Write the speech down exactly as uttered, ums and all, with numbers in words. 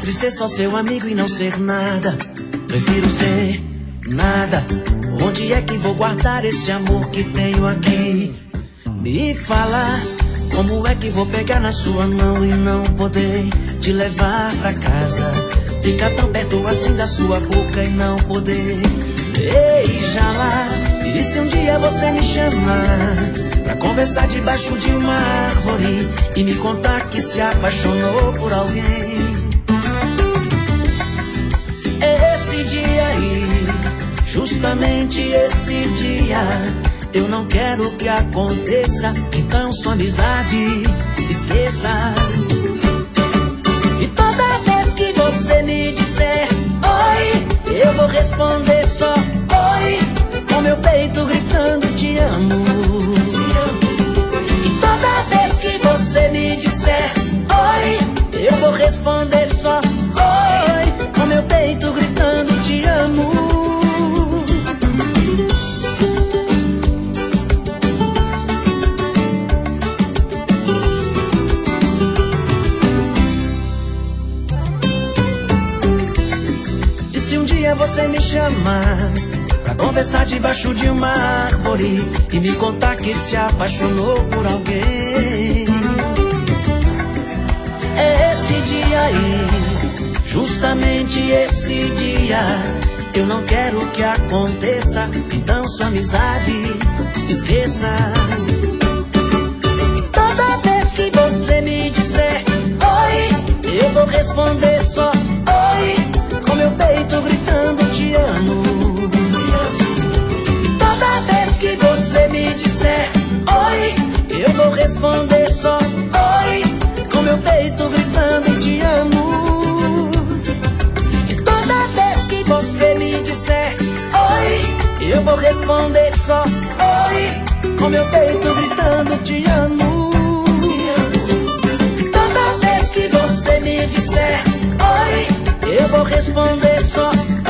Entre ser só seu amigo e não ser nada, prefiro ser nada. Onde é que vou guardar esse amor que tenho aqui? Me fala, como é que vou pegar na sua mão e não poder te levar pra casa? Ficar tão perto assim da sua boca e não poder beijá-la. E se um dia você me chamar pra conversar debaixo de uma árvore e me contar que se apaixonou por alguém, esse dia aí, justamente esse dia, eu não quero que aconteça. Então sua amizade esqueça. E toda vez que você me disser oi, eu vou responder só oi, com meu peito gritando te amo. E toda vez que você me disser oi, eu vou responder só oi, com meu peito gritando te amo. Você me chamar pra conversar debaixo de uma árvore e me contar que se apaixonou por alguém, é esse dia aí, justamente esse dia, eu não quero que aconteça. Então sua amizade esqueça. E toda vez que você me disser oi, eu vou responder só oi, com meu peito gritando te amo. E toda vez que você me disser oi, eu vou responder só oi, com meu peito gritando te amo. E toda vez que você me disser oi, eu vou responder só oi, com meu peito gritando te amo. E toda vez que você me disser oi, eu vou responder só